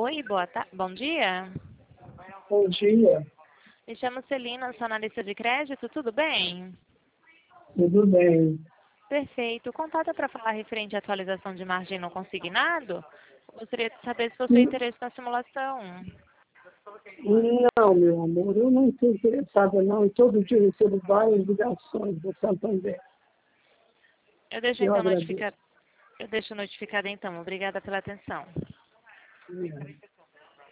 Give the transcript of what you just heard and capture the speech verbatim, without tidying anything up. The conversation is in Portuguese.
Oi, boa ta... bom dia. Bom dia, Me chamo Celina, sou analista de crédito, tudo bem? tudo bem? Perfeito. O contato é para falar referente à atualização de margem não consignado? Gostaria de saber se possui N- interesse na simulação. Não, meu amor, eu não estou interessada não, e todo dia eu recebo várias ligações do Santander. Eu deixo Eu então agradeço. notificado. Eu deixo notificado então. Obrigada pela atenção. Obrigado.